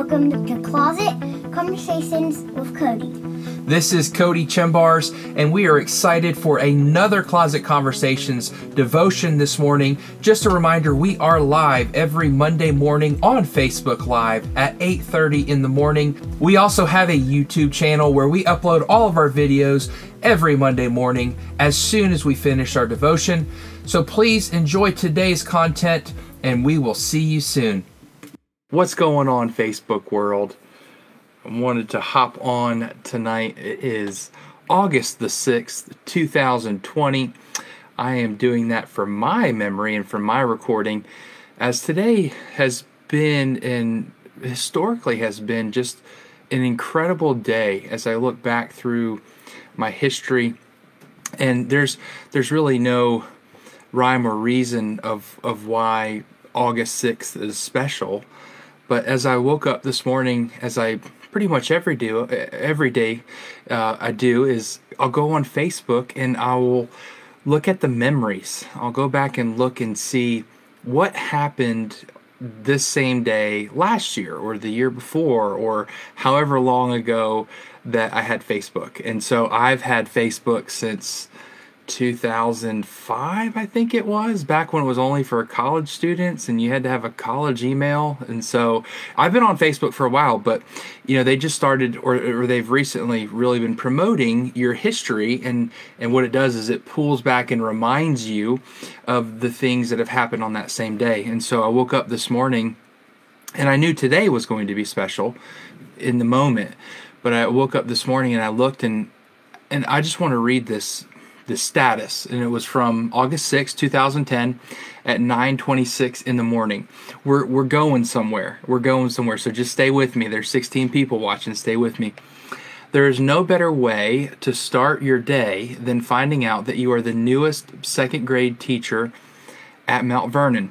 welcome to Closet Conversations with Cody. This is Cody Chembars, and we are excited for another Closet Conversations devotion this morning. Just a reminder, we are live every Monday morning on Facebook Live at 8:30 in the morning. We also have a YouTube channel where we upload all of our videos every Monday morning as soon as we finish our devotion. So please enjoy today's content, and we will see you soon. What's going on, Facebook world? I wanted to hop on tonight. It is August the 6th, 2020. I am doing that for my memory and for my recording, as today has been and historically has been just an incredible day as I look back through my history. And there's really no rhyme or reason of why August 6th is special. But as I woke up this morning, as I pretty much every day I do, is I'll go on Facebook and I will look at the memories. I'll go back and look and see what happened this same day last year or the year before or however long ago that I had Facebook. And so I've had Facebook since 2005, I think it was, back when it was only for college students and you had to have a college email. And so I've been on Facebook for a while, but they just started or they've recently really been promoting your history, and what it does is it pulls back and reminds you of the things that have happened on that same day. And so I woke up this morning and I knew today was going to be special in the moment, but I woke up this morning and I looked and I just want to read this status, and it was from August 6, 2010 at 9:26 in the morning. We're going somewhere. So just stay with me. There's 16 people watching. Stay with me. There is no better way to start your day than finding out that you are the newest second grade teacher at Mount Vernon.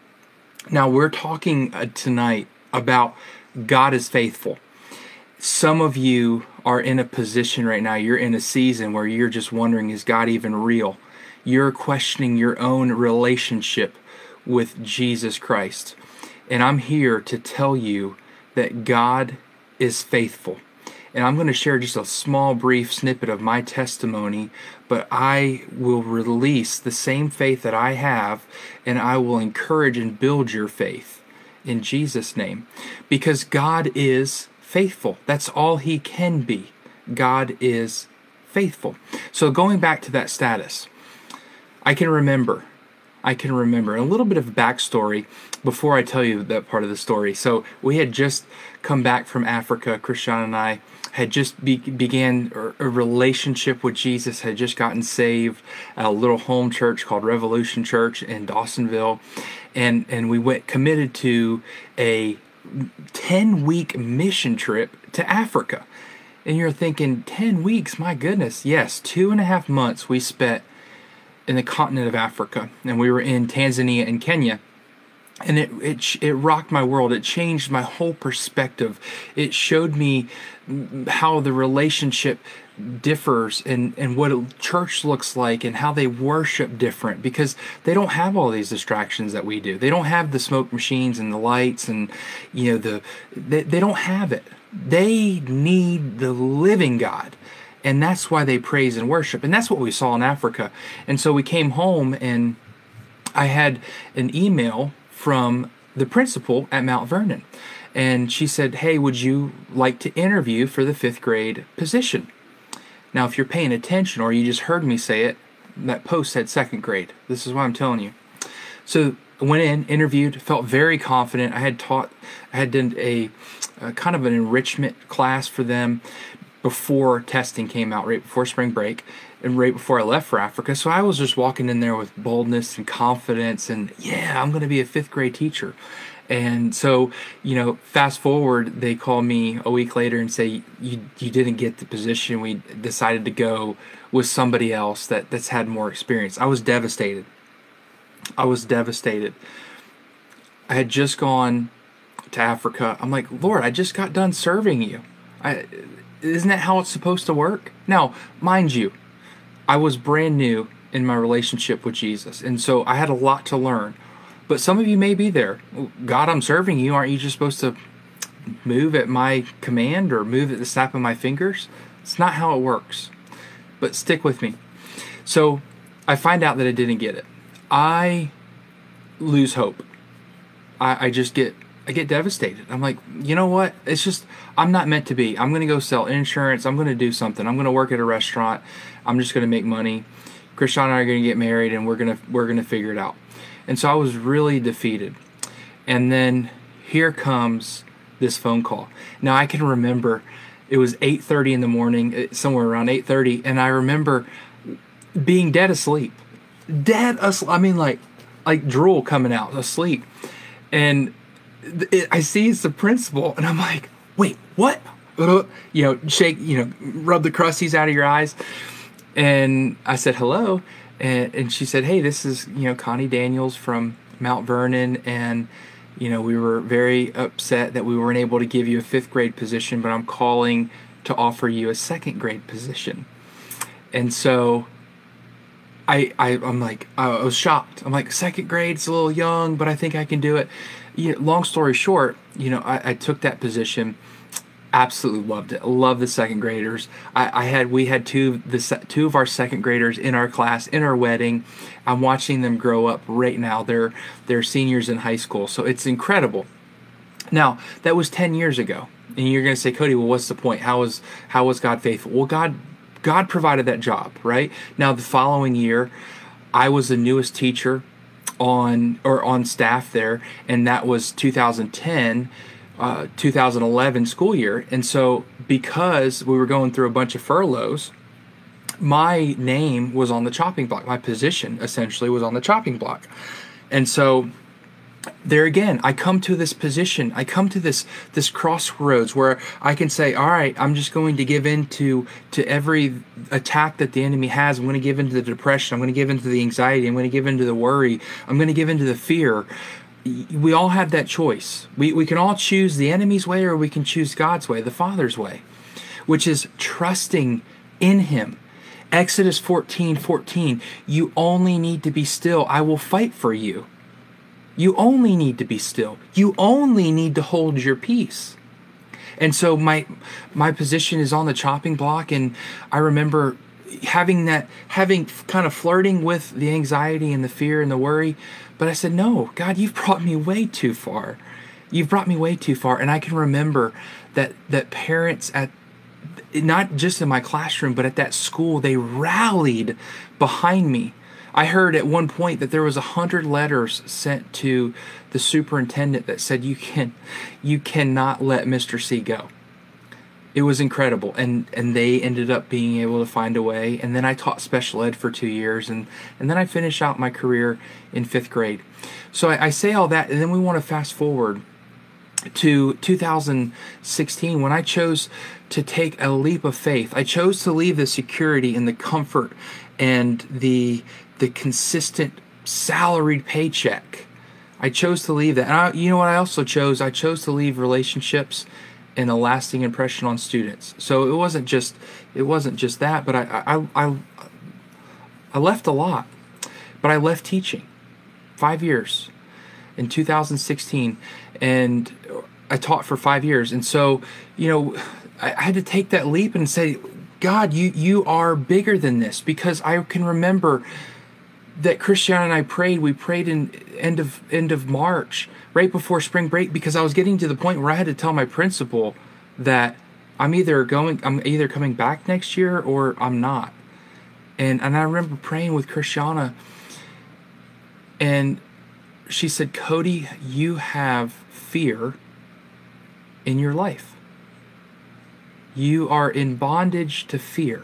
Now we're talking tonight about God is faithful. Some of you are in a position right now, you're in a season where you're just wondering, is God even real? You're questioning your own relationship with Jesus Christ. And I'm here to tell you that God is faithful. And I'm going to share just a small, brief snippet of my testimony, but I will release the same faith that I have, and I will encourage and build your faith in Jesus' name. Because God is faithful. That's all He can be. God is faithful. So going back to that status, I can remember a little bit of backstory before I tell you that part of the story. So we had just come back from Africa. Christian and I had just began a relationship with Jesus, had just gotten saved at a little home church called Revolution Church in Dawsonville. And we went committed to a 10-week mission trip to Africa. And you're thinking, 10 weeks, my goodness. Yes, 2.5 months we spent in the continent of Africa. And we were in Tanzania and Kenya. And it rocked my world. It changed my whole perspective. It showed me how the relationship differs and what a church looks like and how they worship different, because they don't have all these distractions that we do. They don't have the smoke machines and the lights and they don't have it. They need the living God, and that's why they praise and worship. And that's what we saw in Africa. And so we came home and I had an email from the principal at Mount Vernon, and she said, "Hey, would you like to interview for the 5th grade position?" Now, if you're paying attention or you just heard me say it, that post said 2nd grade. This is why I'm telling you. So I went in, interviewed, felt very confident. I had done a kind of an enrichment class for them before testing came out, right before spring break and right before I left for Africa. So I was just walking in there with boldness and confidence and, yeah, I'm going to be a 5th grade teacher. And so, fast forward, they call me a week later and say, you didn't get the position. We decided to go with somebody else that's had more experience. I was devastated. I had just gone to Africa. I'm like, Lord, I just got done serving you. Isn't that how it's supposed to work? Now, mind you, I was brand new in my relationship with Jesus. And so I had a lot to learn. But some of you may be there. God, I'm serving you. Aren't you just supposed to move at my command or move at the snap of my fingers. It's not how it works. But stick with me. So I find out that I didn't get it. I lose hope. I get devastated. I'm like, you know what? It's just, I'm not meant to be. I'm going to go sell insurance. I'm going to do something. I'm going to work at a restaurant. I'm just going to make money. Christian and I are going to get married, and we're going to figure it out. And so I was really defeated. And then here comes this phone call. Now I can remember it was 8:30 in the morning, somewhere around 8:30, and I remember being dead asleep. I mean, like drool coming out, asleep. And I see it's the principal, and I'm like, wait, what? Shake, rub the crusties out of your eyes. And I said, hello. And she said, hey, this is, Connie Daniels from Mount Vernon. And, we were very upset that we weren't able to give you a 5th grade position, but I'm calling to offer you a 2nd grade position. And so I'm like, I was shocked. I'm like, 2nd grade, it's a little young, but I think I can do it. Long story short, I took that position. Absolutely loved it. Love the 2nd graders. We had two of our 2nd graders in our class in our wedding. I'm watching them grow up right now. They're seniors in high school, so it's incredible. Now that was 10 years ago, and you're going to say, Cody, well, what's the point? How was God faithful? Well, God provided that job, right? Now the following year, I was the newest teacher on staff there, and that was 2010. 2011 school year. And so because we were going through a bunch of furloughs, my name was on the chopping block. My position essentially was on the chopping block. And so there again, I come to this position. I come to this crossroads where I can say, all right, I'm just going to give in to every attack that the enemy has. I'm going to give into the depression. I'm going to give into the anxiety. I'm going to give into the worry. I'm going to give into the fear. We all have that choice. We can all choose the enemy's way, or we can choose God's way, the Father's way, which is trusting in Him. Exodus 14:14, you only need to be still. I will fight for you. You only need to be still. You only need to hold your peace. And so my position is on the chopping block, and I remember having kind of flirting with the anxiety and the fear and the worry. But I said, no, God, you've brought me way too far. You've brought me way too far. And I can remember that parents not just in my classroom, but at that school, they rallied behind me. I heard at one point that there was 100 letters sent to the superintendent that said, you cannot let Mr. C go. It was incredible, and they ended up being able to find a way. And then I taught special ed for 2 years, and then I finished out my career in 5th grade. So I say all that, and then we want to fast forward to 2016 when I chose to take a leap of faith. I chose to leave the security and the comfort and the consistent salaried paycheck. I chose to leave that. And you know what I also chose? I chose to leave relationships and a lasting impression on students. So it wasn't just that, but I left a lot. But I left teaching 5 years in 2016, and I taught for 5 years. And so, I had to take that leap and say, God, you are bigger than this, because I can remember that Christiana and I prayed. We prayed in end of March, right before spring break, because I was getting to the point where I had to tell my principal that I'm either coming back next year or I'm not. And I remember praying with Christiana, and she said, Cody, you have fear in your life. You are in bondage to fear.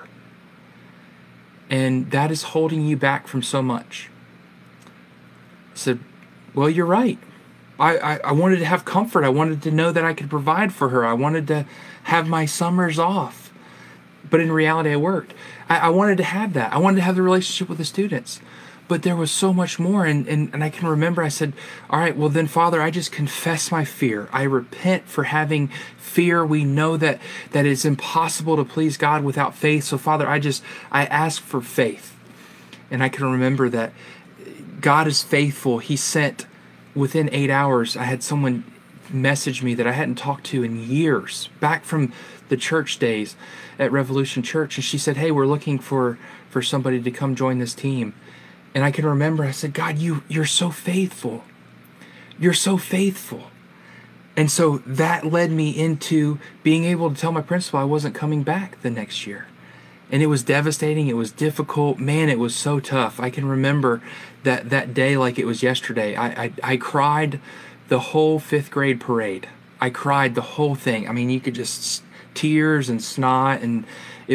And that is holding you back from so much. I said, well, you're right. I wanted to have comfort. I wanted to know that I could provide for her. I wanted to have my summers off. But in reality, I worked. I wanted to have that. I wanted to have the relationship with the students. But there was so much more. And I can remember I said, all right, well then, Father, I just confess my fear. I repent for having fear. We know that it's impossible to please God without faith. So, Father, I ask for faith. And I can remember that God is faithful. He sent, within 8 hours, I had someone messaged me that I hadn't talked to in years, back from the church days at Revolution Church. And she said, hey, we're looking for somebody to come join this team. And I can remember I said, God, you're so faithful. You're so faithful. And so that led me into being able to tell my principal I wasn't coming back the next year. And it was devastating. It was difficult. Man, it was so tough. I can remember that day like it was yesterday. I cried the whole 5th grade parade. I cried the whole thing. I mean, you could just tears and snot, and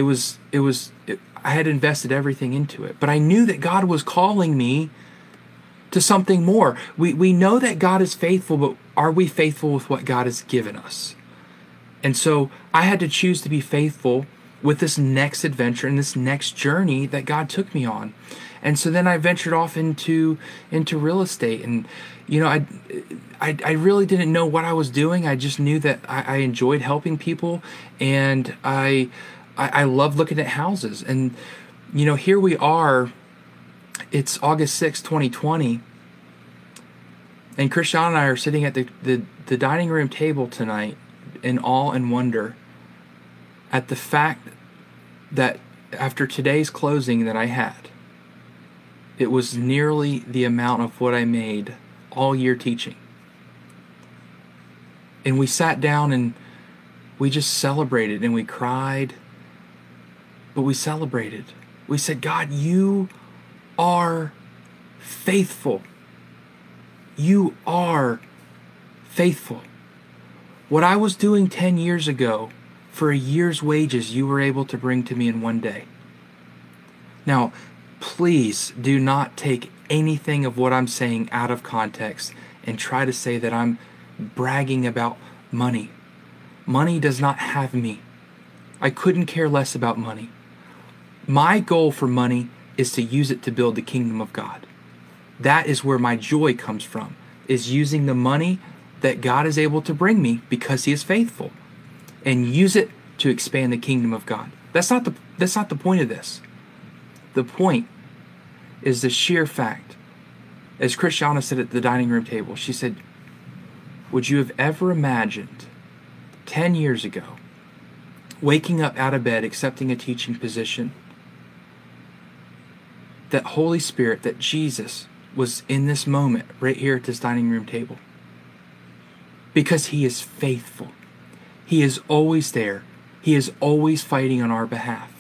I had invested everything into it. But I knew that God was calling me to something more. We know that God is faithful, but are we faithful with what God has given us? And so I had to choose to be faithful with this next adventure and this next journey that God took me on. And so then I ventured off into real estate. And, you know, I really didn't know what I was doing. I just knew that I enjoyed helping people, and I love looking at houses. And, you know, here we are. It's August 6, 2020. And Christian and I are sitting at the dining room table tonight in awe and wonder at the fact that after today's closing that I had, it was nearly the amount of what I made all year teaching. And we sat down and we just celebrated, and we cried, but we celebrated. We said, God, you are faithful. You are faithful. What I was doing 10 years ago for a year's wages, you were able to bring to me in one day. Now, please do not take anything of what I'm saying out of context and try to say that I'm bragging about money. Money does not have me. I couldn't care less about money. My goal for money is to use it to build the kingdom of God. That is where my joy comes from, is using the money that God is able to bring me because He is faithful, and use it to expand the kingdom of God. That's not the point of this. The point is the sheer fact, as Christiana said at the dining room table, she said, would you have ever imagined 10 years ago waking up out of bed, accepting a teaching position, that Holy Spirit, that Jesus was in this moment right here at this dining room table? Because He is faithful. He is always there. He is always fighting on our behalf.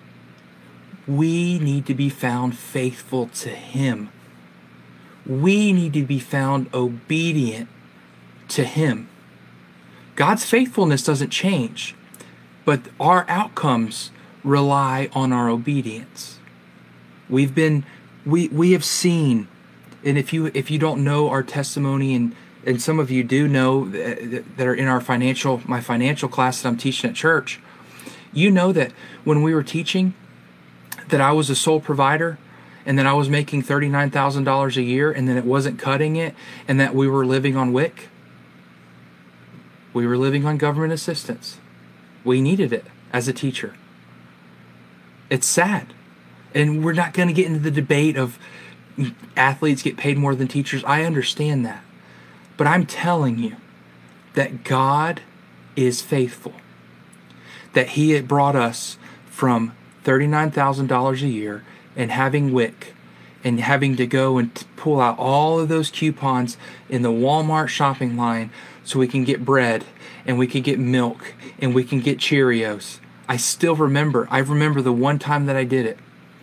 We need to be found faithful to Him. We need to be found obedient to Him. God's faithfulness doesn't change, but our outcomes rely on our obedience. We have seen, and if you don't know our testimony, and some of you do know that are in my financial class that I'm teaching at church, you know that when we were teaching, that I was a sole provider, and that I was making $39,000 a year, and then it wasn't cutting it, and that we were living on WIC. We were living on government assistance. We needed it as a teacher. It's sad. And we're not going to get into the debate of athletes get paid more than teachers. I understand that. But I'm telling you that God is faithful. That He had brought us from $39,000 a year and having WIC and having to go and pull out all of those coupons in the Walmart shopping line so we can get bread and we can get milk and we can get Cheerios. I remember the one time that I did it.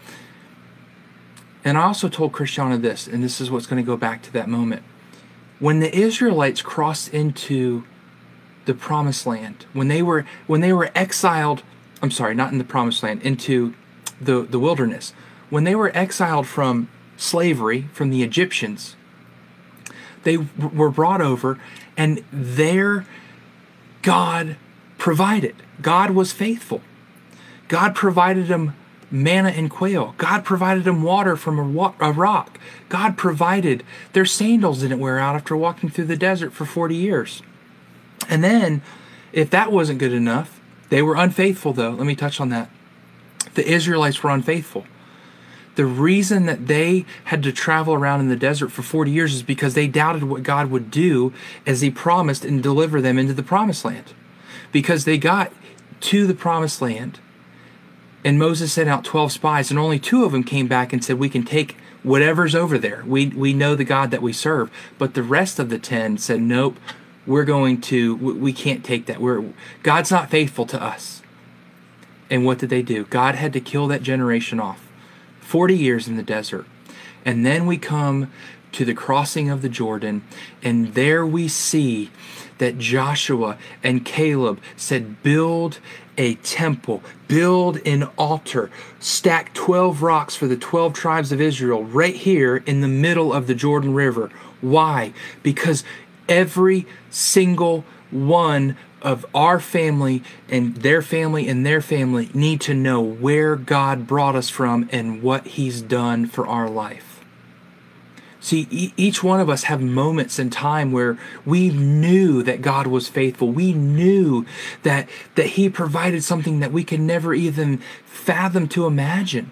And I also told Christiana this, and this is what's going to go back to that moment. When the Israelites crossed into the promised land, when they were exiled, not in the promised land, into the wilderness, when they were exiled from slavery, from the Egyptians, they were brought over, and there God provided. God was faithful. God provided them manna and quail. God provided them water from a rock. God provided. Their sandals didn't wear out after walking through the desert for 40 years. And then, if that wasn't good enough, they were unfaithful though. Let me touch on that. The Israelites were unfaithful. The reason that they had to travel around in the desert for 40 years is because they doubted what God would do as he promised and deliver them into the promised land. Because they got to the promised land and Moses sent out 12 spies and only 2 of them came back and said, we can take whatever's over there. We know the God that we serve. But the rest of the 10 said, nope, we can't take that. God's not faithful to us. And what did they do? God had to kill that generation off. 40 years in the desert. And then we come to the crossing of the Jordan, and there we see that Joshua and Caleb said, build a temple, build an altar, stack 12 rocks for the 12 tribes of Israel right here in the middle of the Jordan River. Why? Because every single one of our family and their family need to know where God brought us from and what he's done for our life. See, each one of us have moments in time where we knew that God was faithful. We knew that he provided something that we could never even fathom to imagine.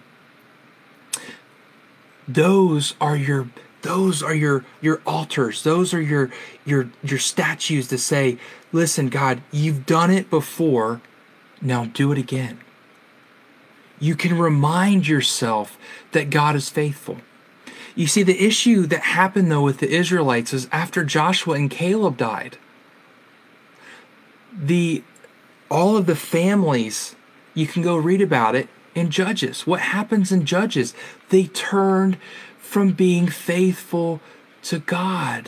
Those are your altars. Those are your statues to say, listen, God, you've done it before. Now do it again. You can remind yourself that God is faithful. You see, the issue that happened, though, with the Israelites is after Joshua and Caleb died, all of the families, you can go read about it in Judges. What happens in Judges? They turned from being faithful to God.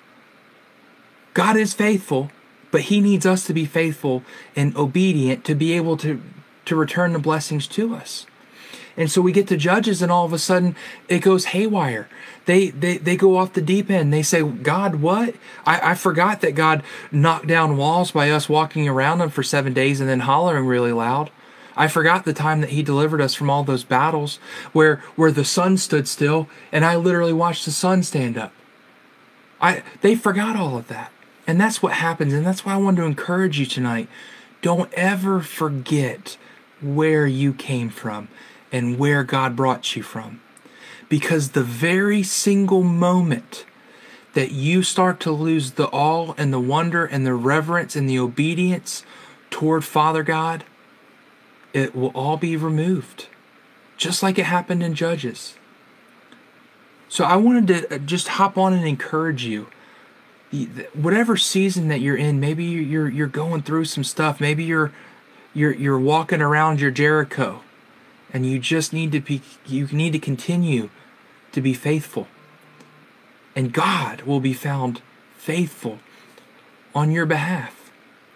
God is faithful, but he needs us to be faithful and obedient to be able to return the blessings to us. And so we get to Judges, and all of a sudden it goes haywire. They go off the deep end. They say, God, what? I forgot that God knocked down walls by us walking around them for 7 days and then hollering really loud. I forgot the time that he delivered us from all those battles where the sun stood still and I literally watched the sun stand up. They forgot all of that. And that's what happens. And that's why I wanted to encourage you tonight. Don't ever forget where you came from and where God brought you from. Because the very single moment that you start to lose the awe and the wonder and the reverence and the obedience toward Father God, it will all be removed. Just like it happened in Judges. So I wanted to just hop on and encourage you. Whatever season that you're in, maybe you're going through some stuff. Maybe you're walking around your Jericho. And you just need to continue to be faithful. And God will be found faithful on your behalf.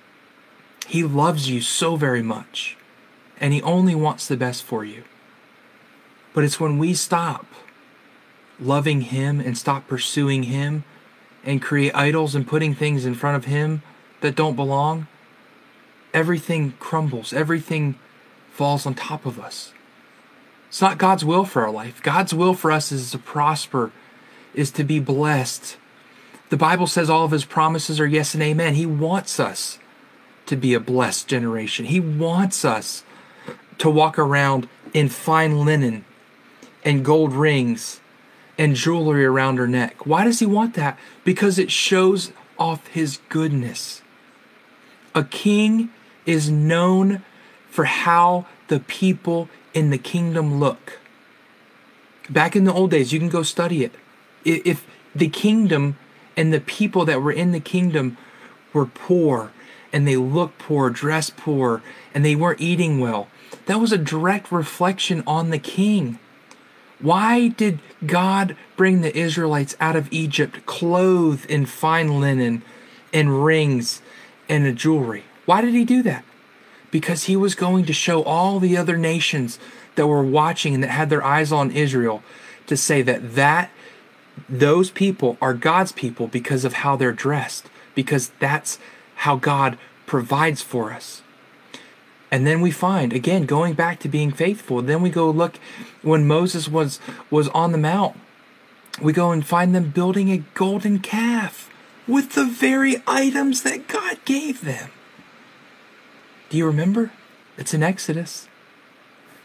He loves you so very much. And he only wants the best for you. But it's when we stop loving him and stop pursuing him and create idols and putting things in front of him that don't belong, everything crumbles. Everything falls on top of us. It's not God's will for our life. God's will for us is to prosper, is to be blessed. The Bible says all of his promises are yes and amen. He wants us to be a blessed generation. He wants us to walk around in fine linen and gold rings and jewelry around our neck. Why does he want that? Because it shows off his goodness. A king is known for how the people in the kingdom look. Back in the old days, you can go study it. If the kingdom and the people that were in the kingdom were poor and they looked poor, dressed poor, and they weren't eating well, that was a direct reflection on the king. Why did God bring the Israelites out of Egypt clothed in fine linen and rings and a jewelry? Why did he do that? Because he was going to show all the other nations that were watching and that had their eyes on Israel to say that those people are God's people because of how they're dressed, because that's how God provides for us. And then we find, again, going back to being faithful, then we go look when Moses was on the mount, we go and find them building a golden calf with the very items that God gave them. Do you remember? It's in Exodus.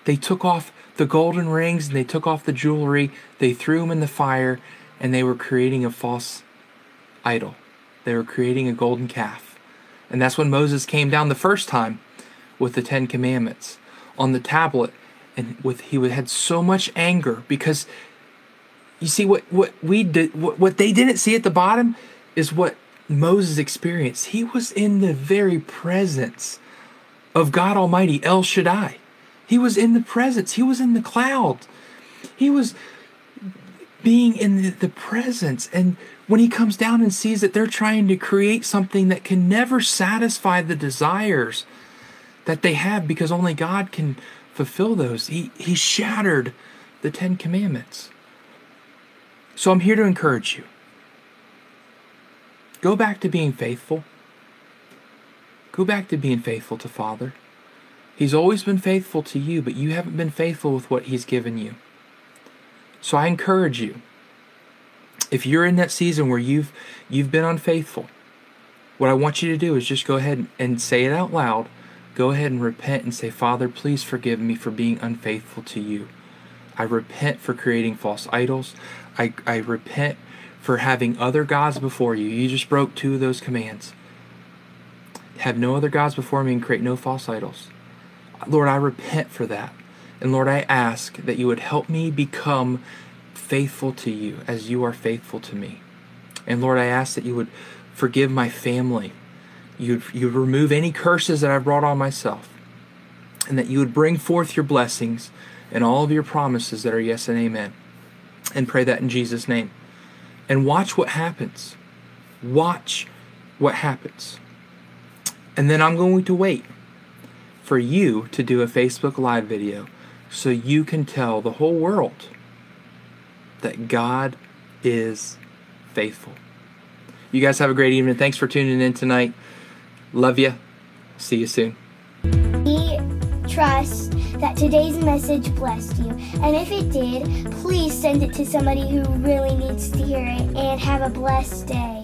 They took off the golden rings and they took off the jewelry. They threw them in the fire, and they were creating a false idol. They were creating a golden calf. And that's when Moses came down the first time with the 10 Commandments on the tablet. And he had so much anger because you see what we did, what they didn't see at the bottom is what Moses experienced. He was in the very presence of God Almighty, El Shaddai. He was in the presence. He was in the cloud. He was being in the presence. And when he comes down and sees that they're trying to create something that can never satisfy the desires that they have because only God can fulfill those, he shattered the 10 Commandments. So I'm here to encourage you. Go back to being faithful. Go back to being faithful to Father. He's always been faithful to you, but you haven't been faithful with what He's given you. So I encourage you, if you're in that season where you've been unfaithful, what I want you to do is just go ahead and say it out loud. Go ahead and repent and say, Father, please forgive me for being unfaithful to you. I repent for creating false idols. I repent for having other gods before you. You just broke 2 of those commands. Have no other gods before me and create no false idols. Lord, I repent for that. And Lord, I ask that you would help me become faithful to you as you are faithful to me. And Lord, I ask that you would forgive my family. You'd remove any curses that I've brought on myself. And that you would bring forth your blessings and all of your promises that are yes and amen. And pray that in Jesus' name. And watch what happens. Watch what happens. And then I'm going to wait for you to do a Facebook Live video so you can tell the whole world that God is faithful. You guys have a great evening. Thanks for tuning in tonight. Love you. See you soon. We trust that today's message blessed you. And if it did, please send it to somebody who really needs to hear it. And have a blessed day.